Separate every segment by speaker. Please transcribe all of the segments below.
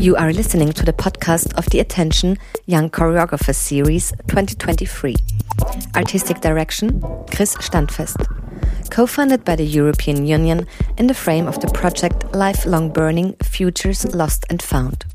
Speaker 1: You are listening to the podcast of the Attention Young Choreographer Series 2023. Artistic direction, Chris Standfest. Co-funded by the European Union in the frame of the project Lifelong Burning Futures Lost and Found.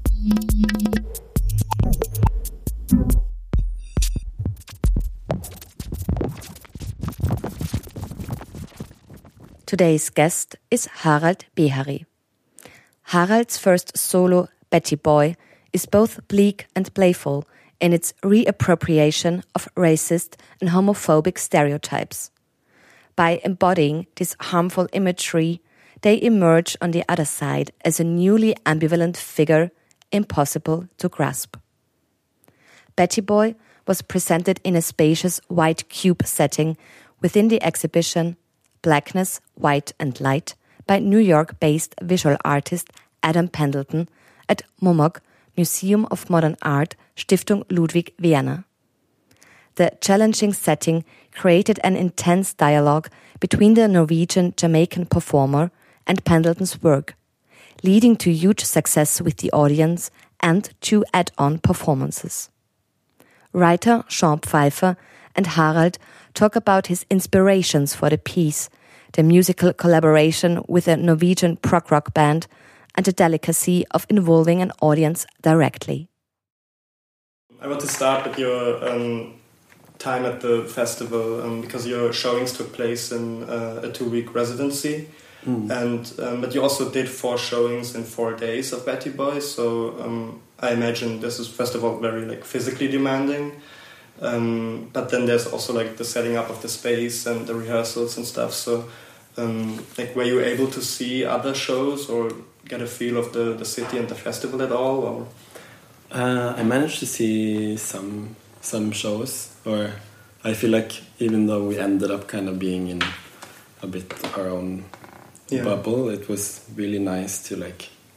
Speaker 1: Today's guest is Harald Behari. Harald's first solo, Betty Boy, is both bleak and playful in its reappropriation of racist and homophobic stereotypes. By embodying this harmful imagery, they emerge on the other side as a newly ambivalent figure impossible to grasp. Betty Boy was presented in a spacious white cube setting within the exhibition Blackness, White and Light by New York-based visual artist Adam Pendleton at MOMOC, Museum of Modern Art, Stiftung Ludwig Wiener. The challenging setting created an intense dialogue between the Norwegian-Jamaican performer and Pendleton's work, leading to huge success with the audience and 2 add-on performances. Writer Sean Pfeiffer and Harald talk about his inspirations for the piece, the musical collaboration with a Norwegian prog rock band, and the delicacy of involving an audience directly.
Speaker 2: I want to start with your time at the festival because your showings took place in a 2-week residency, and but you also did 4 showings in 4 days of Betty Boy. So I imagine this is first of all very physically demanding. But then there's also the setting up of the space and the rehearsals and stuff. So were you able to see other shows or get a feel of the city and the festival at all? Or?
Speaker 3: I managed to see some shows, or I feel like even though we ended up kind of being in a bit our own bubble, it was really nice to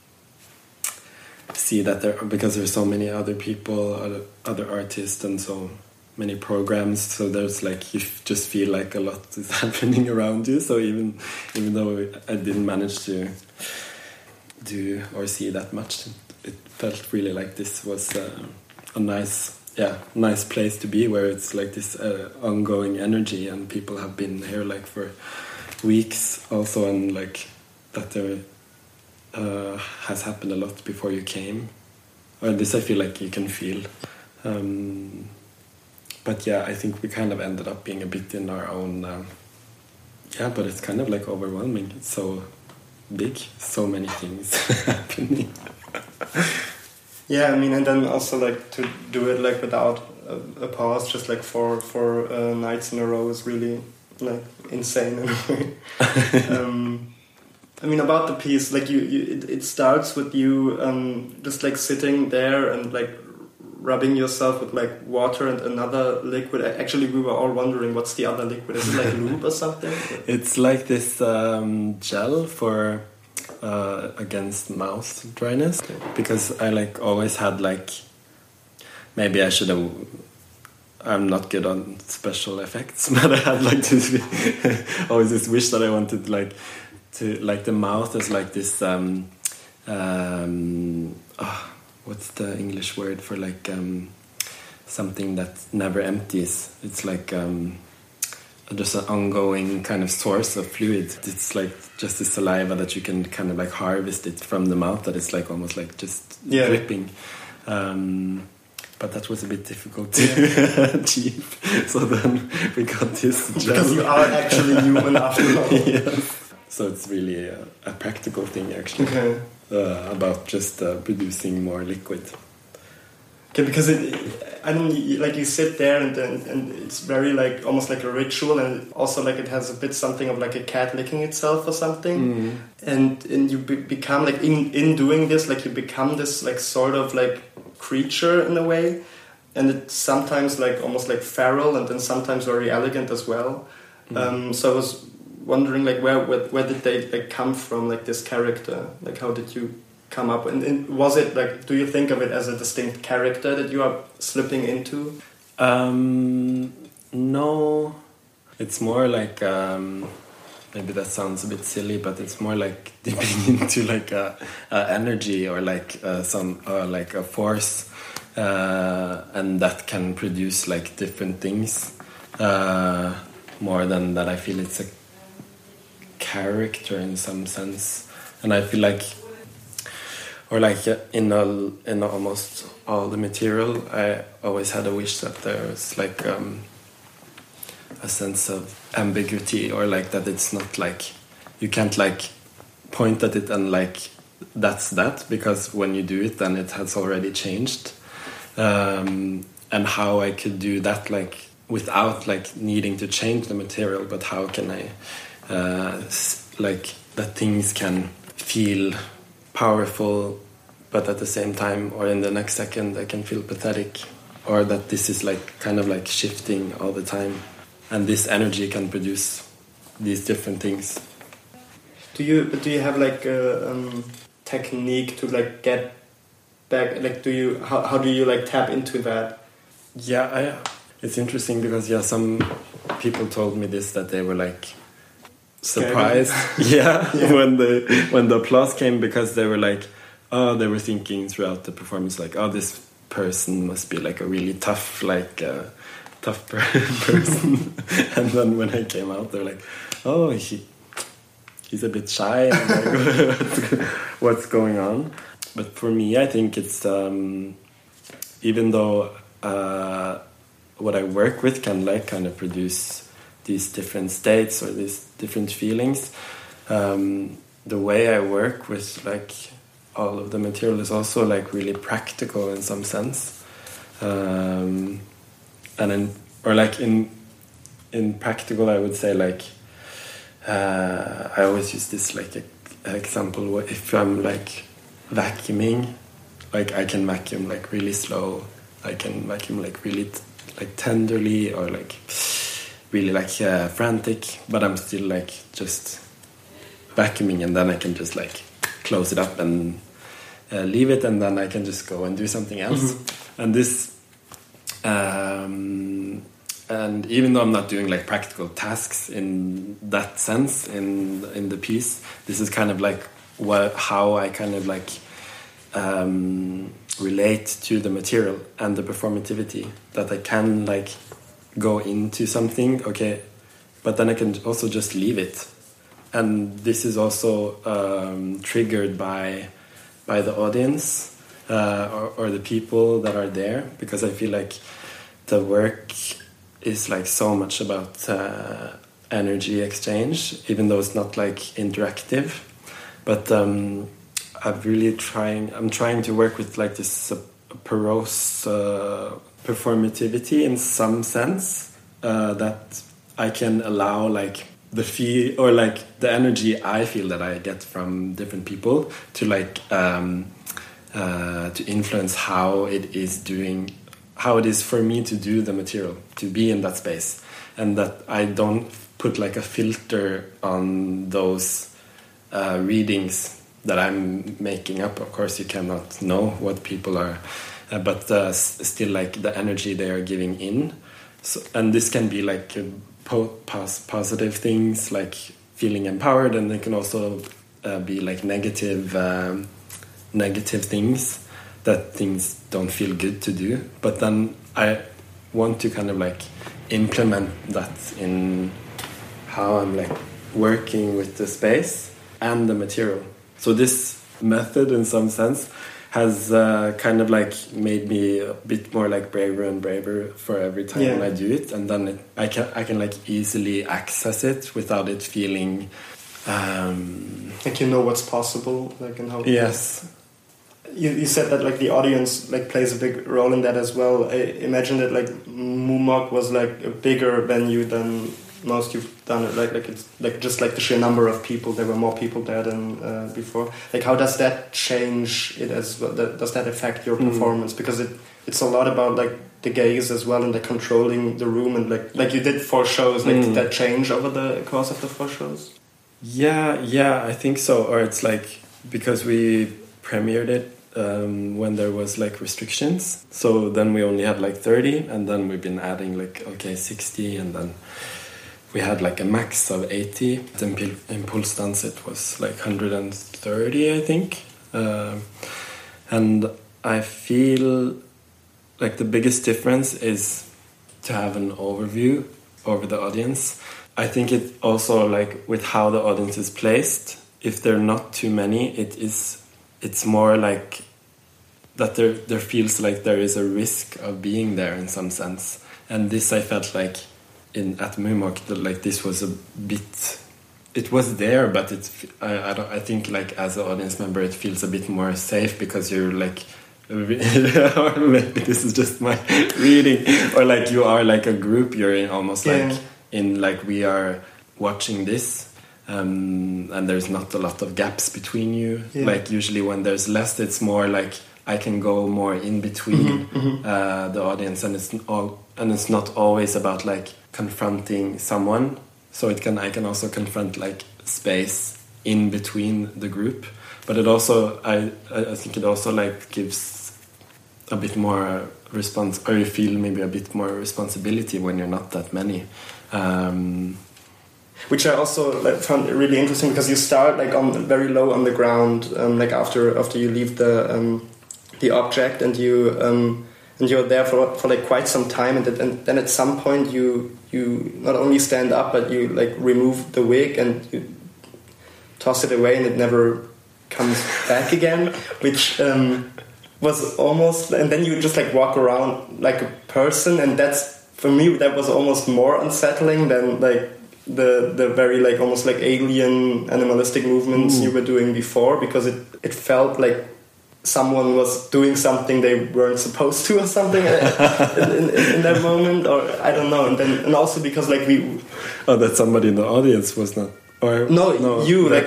Speaker 3: see that because there's so many other people, other artists, and so many programs, so there's you just feel like a lot is happening around you. So even though I didn't manage to do or see that much, it felt really like this was a nice place to be, where it's this ongoing energy, and people have been here for weeks also, and that there has happened a lot before you came, or this I feel like you can feel. But yeah, I think we kind of ended up being a bit in our own... but it's kind of overwhelming. It's so big, so many things happening.
Speaker 2: Yeah, I mean, and then also to do it without a pause, just four nights in a row is really insane in a way. I mean, about the piece, it starts with you just sitting there and rubbing yourself with water and another liquid. Actually, we were all wondering what's the other liquid. Is it lube or something?
Speaker 3: It's this gel for against mouth dryness, because I always had maybe I should have. I'm not good on special effects, but I had this always this wish that I wanted to the mouth as this what's the English word for something that never empties? It's just an ongoing kind of source of fluid. It's just the saliva that you can kind of harvest it from the mouth, that it's almost just dripping. But that was a bit difficult to achieve. So then we got this gel.
Speaker 2: Because you are actually human after all.
Speaker 3: Yes. So it's really a practical thing, actually.
Speaker 2: Okay.
Speaker 3: About just producing more liquid.
Speaker 2: Okay, because you sit there and it's very almost like a ritual, and also it has a bit something of a cat licking itself or something, and you become in doing this you become this sort of creature in a way, and it's sometimes almost feral, and then sometimes very elegant as well. So I was wondering where did they come from, this character, how did you come up, and was it do you think of it as a distinct character that you are slipping into?
Speaker 3: No, it's more maybe that sounds a bit silly, but it's more like dipping into like a energy or like some like a force, and that can produce like different things. More than that, I feel it's a character in some sense, and I feel like, or like in almost all the material, I always had a wish that there's like a sense of ambiguity, or like that it's not like you can't like point at it and like that's that, because when you do it then it has already changed, and how I could do that like without like needing to change the material, but how can I like that things can feel powerful, but at the same time or in the next second I can feel pathetic, or that this is like kind of like shifting all the time, and this energy can produce these different things.
Speaker 2: Do you have like a technique to like get back, like how do you like tap into that?
Speaker 3: Yeah, it's interesting because some people told me this, that they were like surprised when the applause came, because they were like, oh, they were thinking throughout the performance like, oh, this person must be like a really tough person. And then when I came out, they're like, oh, he's a bit shy, and like, what's going on? But for me, I think it's even though what I work with can like kind of produce these different states or these different feelings, the way I work with like all of the material is also like really practical in some sense, and in practical I would say like I always use this like example. If I'm like vacuuming, like I can vacuum like really slow, I can vacuum like really like tenderly, or like really like frantic, but I'm still like just vacuuming, and then I can just like close it up and leave it, and then I can just go and do something else. Mm-hmm. And this and even though I'm not doing like practical tasks in that sense in the piece, this is kind of like how I kind of like relate to the material and the performativity, that I can like go into something, okay, but then I can also just leave it. And this is also triggered by the audience or the people that are there, because I feel like the work is like so much about energy exchange, even though it's not like interactive. But I'm trying to work with like this porous performativity in some sense, that I can allow like the feel or like the energy I feel that I get from different people to like to influence how it is for me to do the material, to be in that space, and that I don't put like a filter on those readings that I'm making up. Of course, you cannot know what people are, but still like the energy they are giving in. So, and this can be like positive things, like feeling empowered, and it can also be like negative things, that things don't feel good to do. But then I want to kind of like implement that in how I'm like working with the space and the material. So this method in some sense has kind of like made me a bit more like braver and braver for every time when I do it, and then I can like easily access it without it feeling
Speaker 2: like you know what's possible, like, and how.
Speaker 3: Yes.
Speaker 2: You said that like the audience like plays a big role in that as well. I imagine that like Mumok was like a bigger venue than most you've done it. Like it's like just like the sheer number of people. There were more people there than before. Like how does that change it as well? Does that affect your performance? Because it's a lot about like the gaze as well, and the controlling the room, and like you did 4 shows. Like did that change over the course of the 4 shows?
Speaker 3: Yeah, I think so. Or it's like because we premiered it when there was like restrictions, so then we only had like 30, and then we've been adding like 60, and then we had like a max of 80. In Pulse Dance it was like 130, I think. And I feel like the biggest difference is to have an overview over the audience. I think it also, like, with how the audience is placed, if there are not too many, it's more like that there feels like there is a risk of being there in some sense. And this I felt like at Mumok, like this was a bit, it was there, but I think like as an audience member it feels a bit more safe because you're like, or maybe this is just my reading, or like you are like a group, you're in almost like in like we are watching this, and there's not a lot of gaps between you. Like usually when there's less, it's more like I can go more in between the audience, and it's not always about like confronting someone. So I can also confront like space in between the group, but it also I think it also like gives a bit more response, or you feel maybe a bit more responsibility when you're not that many.
Speaker 2: Which I also like, found really interesting, because you start like on very low on the ground, like after you leave the object, and you're there for like quite some time, and then at some point you not only stand up, but you like remove the wig and you toss it away, and it never comes back again, which was almost, and then you just like walk around like a person, and that's, for me, that was almost more unsettling than like the very like almost like alien animalistic movements you were doing before, because it felt like someone was doing something they weren't supposed to, or something in that moment, or I don't know. And also because like
Speaker 3: that somebody in the audience was not, or
Speaker 2: you like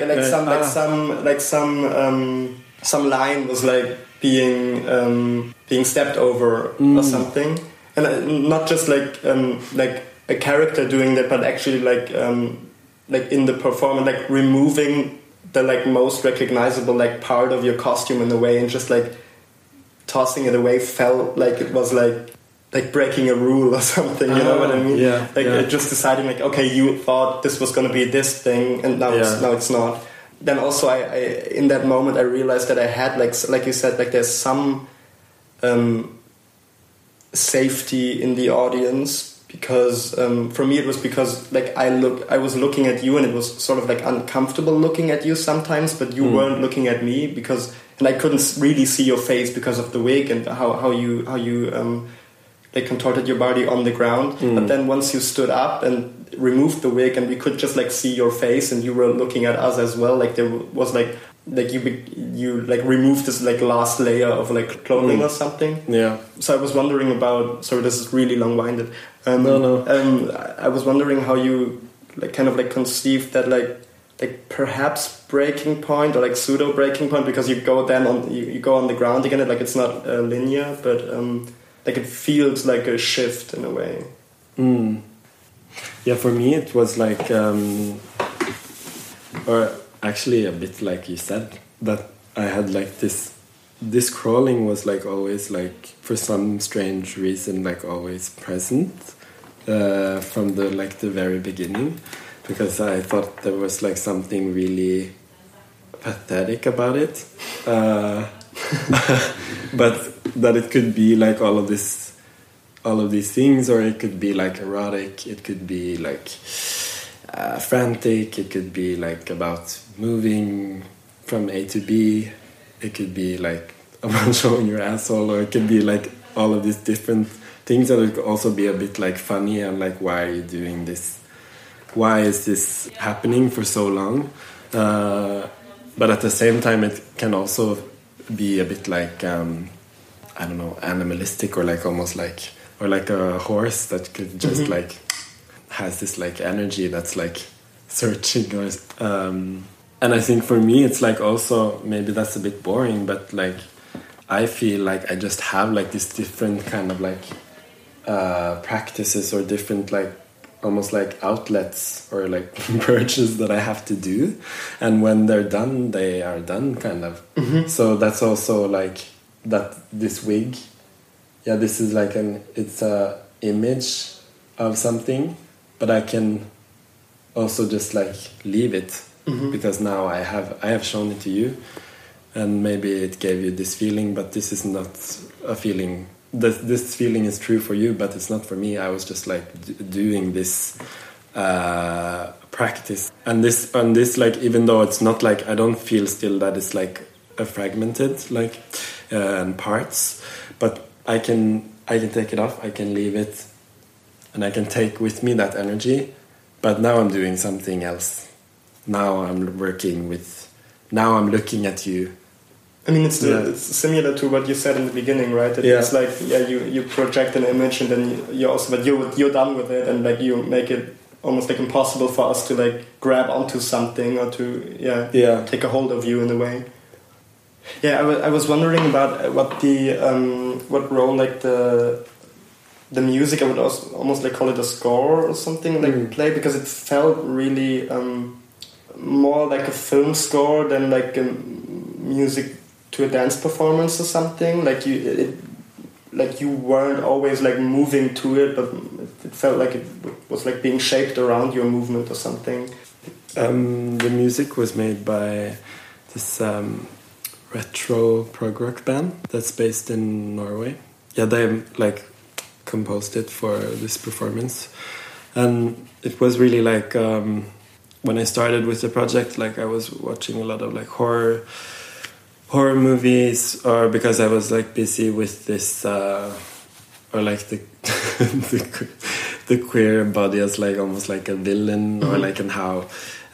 Speaker 2: some line was like being stepped over or something, and not just like a character doing that, but actually like in the performance, like removing the like most recognizable like part of your costume in a way, and just like tossing it away felt like it was like breaking a rule or something, you know what I mean? Just deciding like, okay, you thought this was going to be this thing, and now it's not. Then also I in that moment I realized that I had like you said, like there's some safety in the audience, because for me it was because like I was looking at you, and it was sort of like uncomfortable looking at you sometimes, but you weren't looking at me, and I couldn't really see your face because of the wig and how you like contorted your body on the ground. But then once you stood up and removed the wig, and we could just like see your face, and you were looking at us as well, like there was like you like removed this like last layer of like clothing or something. So I was wondering about, sorry, this is really long-winded. I was wondering how you like kind of like conceived that like perhaps breaking point, or like pseudo breaking point, because you go then on you go on the ground again, like it's not linear, but like it feels like a shift in a way.
Speaker 3: Yeah, for me it was like or actually a bit like you said, that I had like this crawling was like always like for some strange reason like always present from the very beginning, because I thought there was like something really pathetic about it, but that it could be like all of these things, or it could be like erotic, it could be like frantic, it could be like about moving from A to B, it could be like about showing your asshole, or it could be like all of these different things, and it could also be a bit like funny, and like, why are you doing this? Why is this happening for so long? But at the same time it can also be a bit like I don't know, animalistic, or like almost like, or like a horse that could just like has this like energy that's like searching, or and I think for me it's like also, maybe that's a bit boring, but like I feel like I just have like these different kind of like practices, or different like almost like outlets, or like purges that I have to do, and when they're done, they are done, kind of. So that's also like that this wig, this is like it's a image of something, but I can also just like leave it, because now I have shown it to you, and maybe it gave you this feeling, but this is not a feeling. This feeling is true for you, but it's not for me. I was just like doing this practice, and this like, even though it's not like, I don't feel still that it's like a fragmented like parts, but I can take it off, I can leave it, and I can take with me that energy. But now I'm doing something else. Now I'm working with. Now I'm looking at you.
Speaker 2: I mean, it's similar to what you said in the beginning, right? That it's like, you project an image, and then you're done with it, and like you make it almost like impossible for us to like grab onto something or to take a hold of you in a way. Yeah, I was wondering about what role like the music, I would also almost like call it a score or something, like play, because it felt really more like a film score than like a music to a dance performance or something. Like you weren't always like moving to it, but it felt like it was like being shaped around your movement or something.
Speaker 3: The music was made by this retro prog rock band that's based in Norway. Yeah, they like composed it for this performance, and it was really like when I started with the project, like I was watching a lot of like horror movies, or because I was like busy with this or like the the queer body as like almost like a villain, or like in how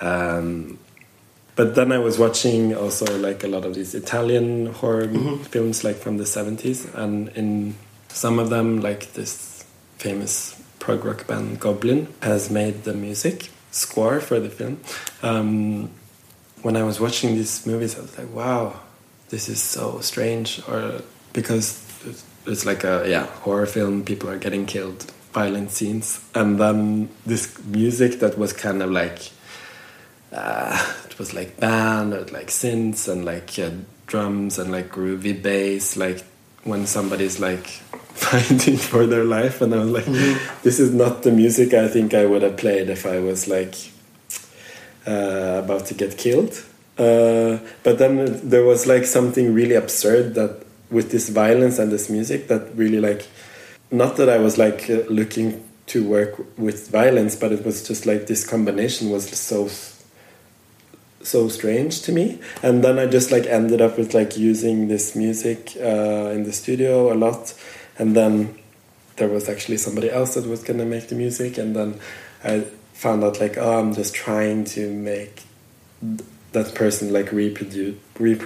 Speaker 3: but then I was watching also like a lot of these Italian horror films like from the 70s, and in some of them, like this famous prog rock band Goblin has made the music score for the film. When I was watching these movies, I was like, wow, this is so strange, or because it's like a horror film, people are getting killed, violent scenes, and then this music that was kind of like it was like band or like synths and like drums and like groovy bass, like when somebody's like fighting for their life, and I was like, this is not the music I think I would have played if I was like about to get killed. But then there was like something really absurd that with this violence and this music that really like, not that I was like looking to work with violence, but it was just like this combination was so strange to me. And then I just like ended up with like using this music in the studio a lot, and then there was actually somebody else that was gonna make the music, and then I found out like, oh, I'm just trying to make that person like reproduce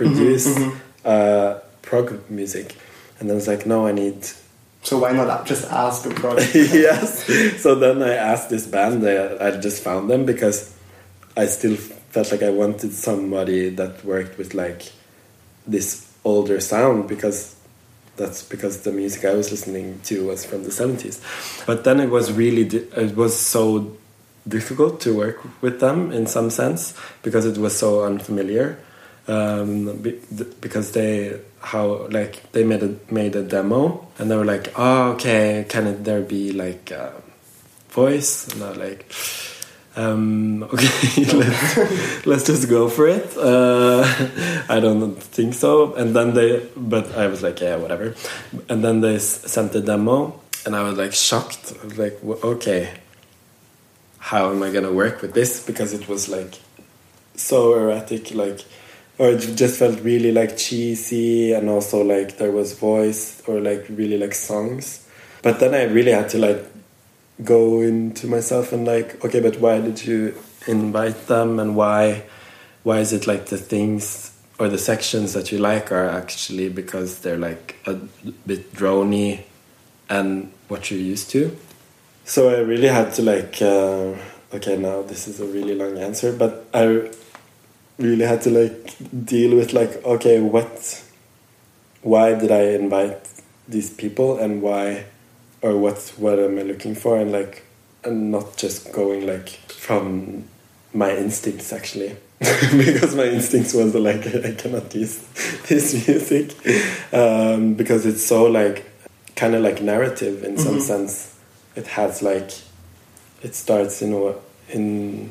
Speaker 3: prog music, and then I was like, no, I need.
Speaker 2: So why not just ask the prog?
Speaker 3: Yes. So then I asked this band. I just found them because I still felt like I wanted somebody that worked with like this older sound, because that's because the music I was listening to was from the 70s. But then it was so difficult to work with them in some sense, because it was so unfamiliar, because they made a demo, and they were like, oh, okay, there be like a voice? And I was like, okay, let's just go for it. I don't think so. And then but I was like, yeah, whatever. And then they sent the demo, and I was like shocked. I was like, okay, how am I gonna work with this? Because it was like so erratic, like, or it just felt really like cheesy, and also like there was voice or like really like songs. But then I really had to like go into myself and like, okay, but why did you invite them, and why is it like the things or the sections that you like are actually because they're like a bit drony and what you're used to? So I really had to like okay, now this is a really long answer, but I really had to like deal with like, okay, why did I invite these people, and why, or what am I looking for, and like, and not just going like from my instincts actually, because my instincts was like, I cannot use this music because it's so like kind of like narrative in some sense. It has like, it starts in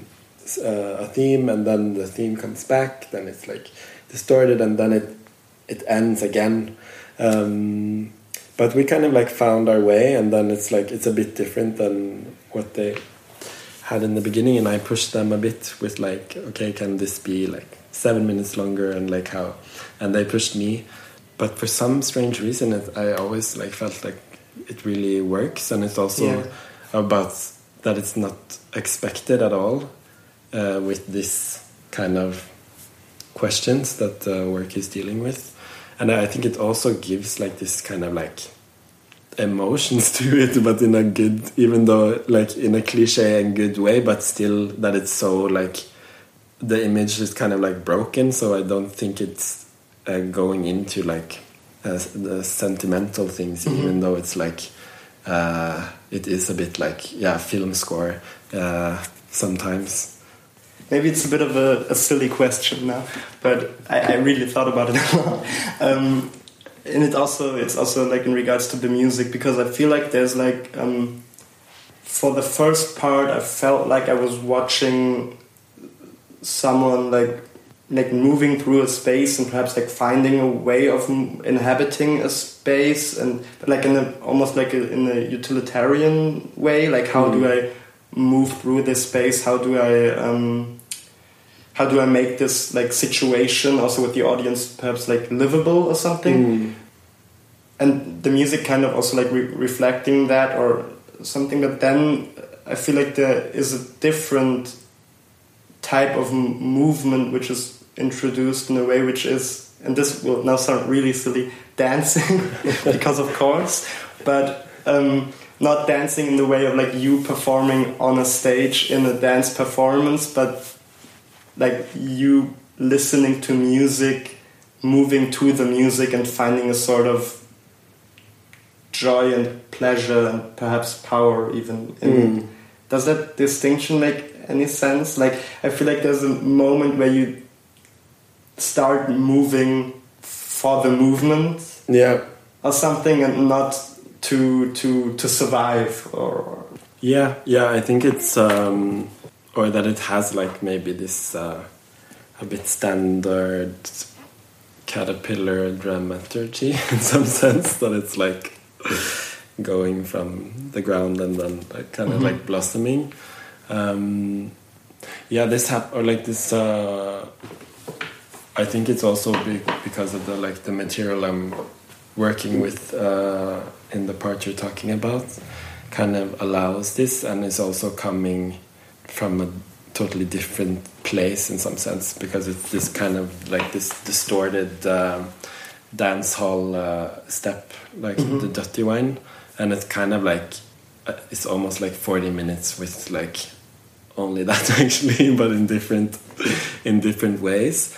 Speaker 3: a theme, and then the theme comes back, then it's like distorted, and then it ends again. But we kind of like found our way, and then it's like it's a bit different than what they had in the beginning, and I pushed them a bit with like, okay, can this be like 7 minutes longer, and like how, and they pushed me. But for some strange reason, I always like felt like it really works, and it's also about that it's not expected at all with this kind of questions that the work is dealing with. And I think it also gives like this kind of like emotions to it, but in a good, even though like in a cliche and good way, but still that it's so like the image is kind of like broken. So I don't think it's going into like the sentimental things, even though it's like it is a bit like film score sometimes.
Speaker 2: Maybe it's a bit of a silly question now, but I really thought about it a lot. And it's also like in regards to the music, because I feel like there's like for the first part I felt like I was watching someone like moving through a space and perhaps like finding a way of inhabiting a space, and like almost like in a utilitarian way, like how do I move through this space, how do I make this like situation also with the audience perhaps like livable or something. And the music kind of also like reflecting that or something. But then I feel like there is a different type of movement which is introduced in a way which is, and this will now sound really silly, dancing because of chords, but not dancing in the way of like you performing on a stage in a dance performance, but like you listening to music, moving to the music and finding a sort of joy and pleasure and perhaps power even in it. Does that distinction make any sense? Like I feel like there's a moment where you start moving for the movement or something, and not to survive or
Speaker 3: I think it's or that it has like maybe this a bit standard caterpillar dramaturgy in some sense, that it's like going from the ground and then like kind of like blossoming. This or like this I think it's also big because of the like the material I'm working with in the part you're talking about kind of allows this, and it's also coming from a totally different place in some sense, because it's this kind of like this distorted dance hall step, like the Dirty Wine, and it's kind of like it's almost like 40 minutes with like only that actually, but in different ways.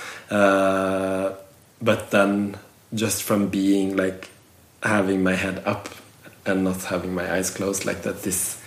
Speaker 3: But then just from being like having my head up and not having my eyes closed, like that,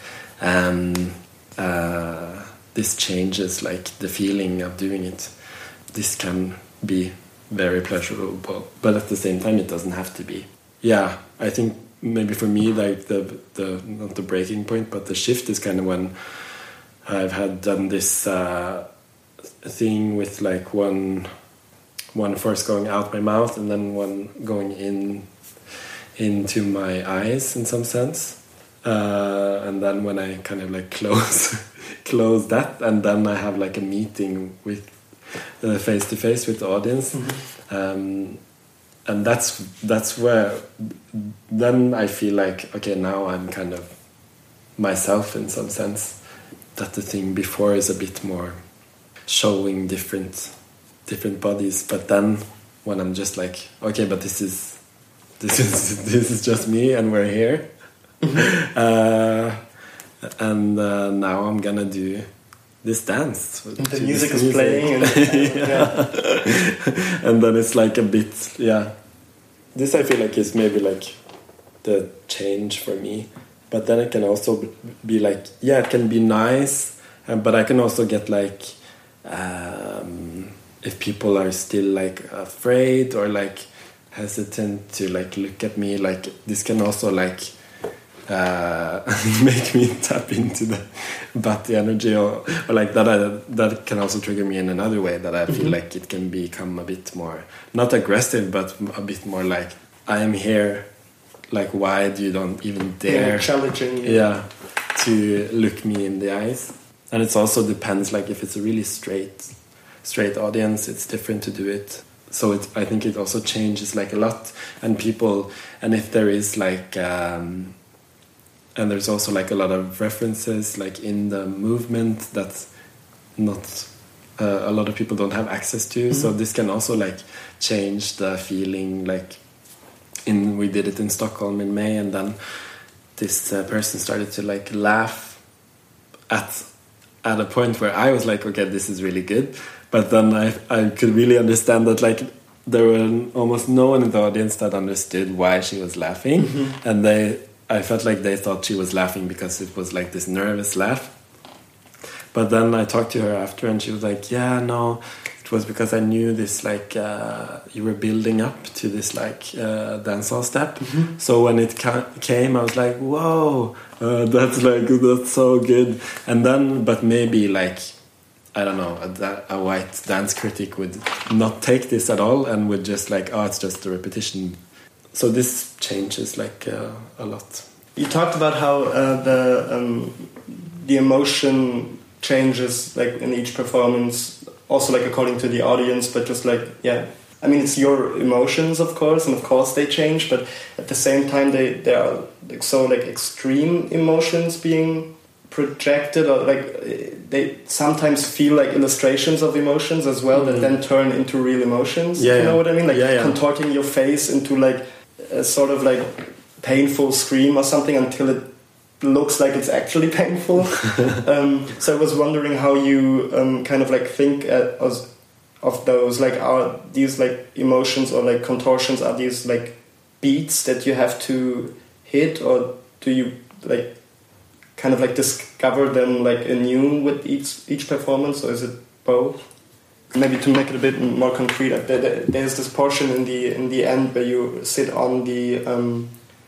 Speaker 3: this changes like the feeling of doing it. This can be very pleasurable, but at the same time it doesn't have to be. I think maybe for me like the not the breaking point, but the shift is kind of when I've had done this thing with like one first going out my mouth and then one going into my eyes in some sense, and then when I kind of like close that, and then I have like a meeting with face to face with the audience, and that's where then I feel like, okay, now I'm kind of myself in some sense. That the thing before is a bit more showing different bodies, but then when I'm just like, okay, but this is just me and we're here, and now I'm gonna do this dance.
Speaker 2: The music is playing,
Speaker 3: and then it's like a bit, this I feel like is maybe like the change for me. But then it can also be like, it can be nice, but I can also get like, if people are still like afraid or like hesitant to like look at me, like this can also like make me tap into the bhakti energy, or like that can also trigger me in another way, that I feel like it can become a bit more, not aggressive, but a bit more like, I am here, like, why do you don't even dare
Speaker 2: challenging
Speaker 3: to look me in the eyes. And it also depends, like if it's a really straight audience, it's different to do it. So I think it also changes like a lot, and if there is like and there's also like a lot of references like in the movement that not a lot of people don't have access to. So this can also like change the feeling. Like we did it in Stockholm in May, and then this person started to like laugh at a point where I was like, okay, this is really good. But then I could really understand that like there were almost no one in the audience that understood why she was laughing, and I felt like they thought she was laughing because it was like this nervous laugh. But then I talked to her after, and she was like, yeah, no, it was because I knew this, like, you were building up to this, like, dancehall step. So when it came, I was like, whoa, that's so good. And then, but maybe, like, I don't know, a white dance critic would not take this at all and would just like, oh, it's just a repetition. So this changes, like, a lot.
Speaker 2: You talked about how the emotion changes like in each performance, also like according to the audience, but just like, yeah, I mean, it's your emotions, of course, and of course they change, but at the same time they are like so like extreme emotions being projected, or like they sometimes feel like illustrations of emotions as well, that then turn into real emotions. You know what I mean? Like contorting your face into like a sort of like painful scream or something until it looks like it's actually painful. So I was wondering how you kind of like think of those, like, are these like emotions or like contortions, are these like beats that you have to hit, or do you like kind of like discover them like anew with each performance, or is it both? Maybe to make it a bit more concrete, there's this portion in the end where you sit on the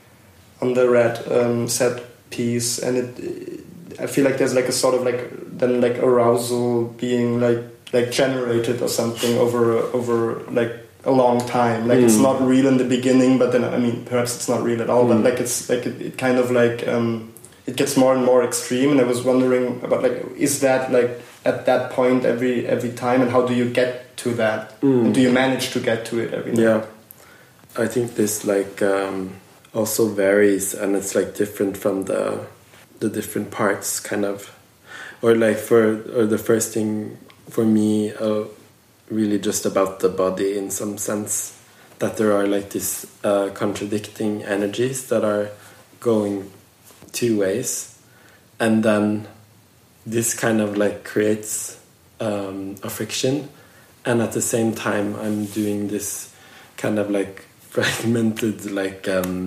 Speaker 2: red set piece, and I feel like there's like a sort of like then like arousal being like generated or something over like a long time. Like it's not real in the beginning, but then I mean perhaps it's not real at all. But like it's like it kind of like it gets more and more extreme. And I was wondering about like, is that like at that point every time, and how do you get to that? And do you manage to get to it every night?
Speaker 3: Yeah, I think this like also varies, and it's like different from the different parts, kind of, or like the first thing for me, really just about the body in some sense, that there are like these contradicting energies that are going two ways, and then this kind of like creates a friction, and at the same time I'm doing this kind of like fragmented like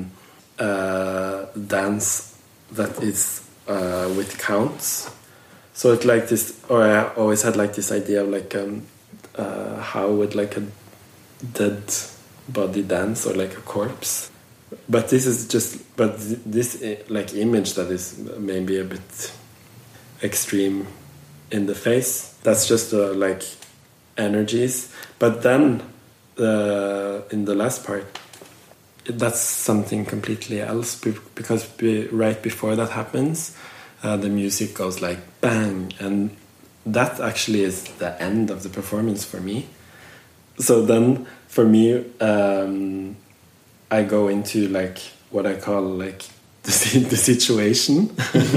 Speaker 3: dance that is with counts. So it's like this, or I always had like this idea of like how would like a dead body dance, or like a corpse. But this is just, but this like image that is maybe a bit extreme in the face, that's just like energies. But then in the last part, that's something completely else, because right before that happens, the music goes like bang, and that actually is the end of the performance for me. So then for me, I go into like what I call like the situation,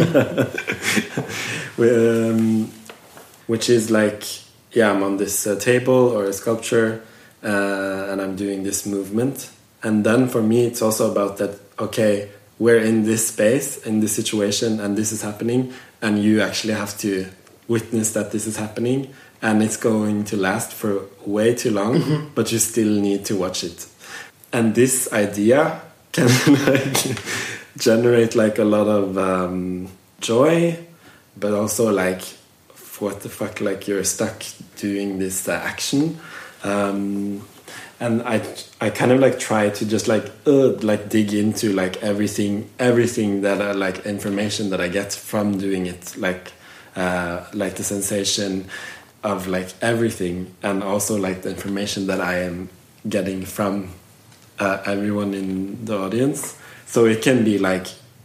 Speaker 3: which is like, yeah, I'm on this table or a sculpture, and I'm doing this movement. And then for me, it's also about that, okay, we're in this space, in this situation, and this is happening, and you actually have to witness that this is happening, and it's going to last for way too long, but you still need to watch it. And this idea can like generate like a lot of joy, but also like, what the fuck, like you're stuck doing this action. And I kind of like try to just like dig into like everything that I like, information that I get from doing it, like the sensation of like everything, and also like the information that I am getting from everyone in the audience. So it can be like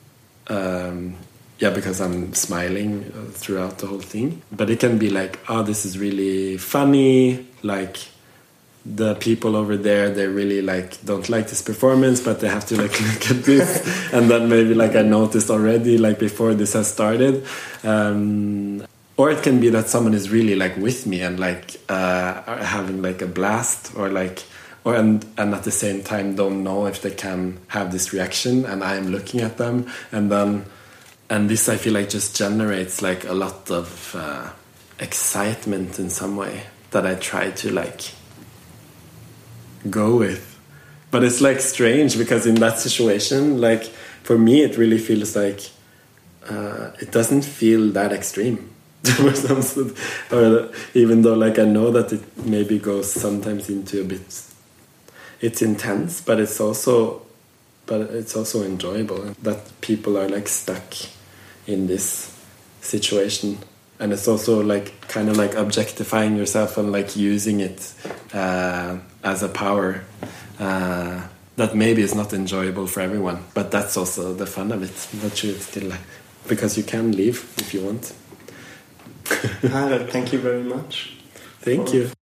Speaker 3: because I'm smiling throughout the whole thing, but it can be like, oh, this is really funny, like the people over there, they really like don't like this performance, but they have to like look at this. And then maybe like I noticed already like before this has started. Or it can be that someone is really like with me and like having like a blast, or like, and at the same time don't know if they can have this reaction, and I am looking at them, and this I feel like just generates like a lot of excitement in some way that I try to like go with. But it's like strange, because in that situation, like for me it really feels like it doesn't feel that extreme. Or even though like I know that it maybe goes sometimes into a bit, it's intense, but it's also enjoyable that people are like stuck in this situation. And it's also like kind of like objectifying yourself and like using it as a power that maybe is not enjoyable for everyone, but that's also the fun of it. That you still like, because you can leave if you want.
Speaker 2: Harald, thank you very much.
Speaker 3: Thank you.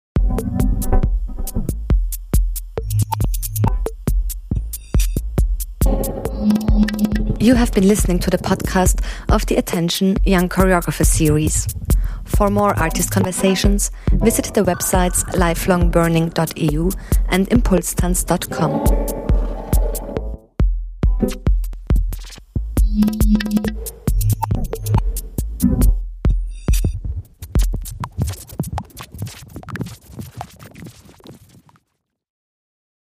Speaker 1: You have been listening to the podcast of the Attention Young Choreographer series. For more artist conversations, visit the websites lifelongburning.eu and impulstanz.com.